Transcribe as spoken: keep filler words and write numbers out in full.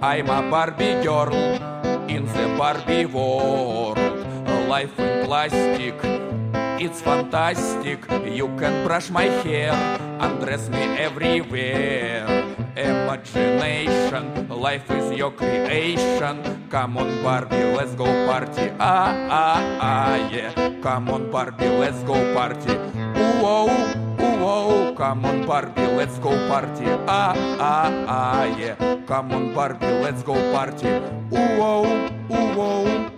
I'm a Barbie girl in the Barbie world. Life in plastic, it's fantastic. You can brush my hair, undress me everywhere. Imagination, life is your creation. Come on Barbie, let's go party. Ah, ah, ah, yeah. Come on Barbie, let's go party. Ooh, oh, ooh, oh. Come on Barbie, let's go party. Ah, ah, ah, yeah. Come on Barbie, let's go party. Ooh, oh, ooh, oh.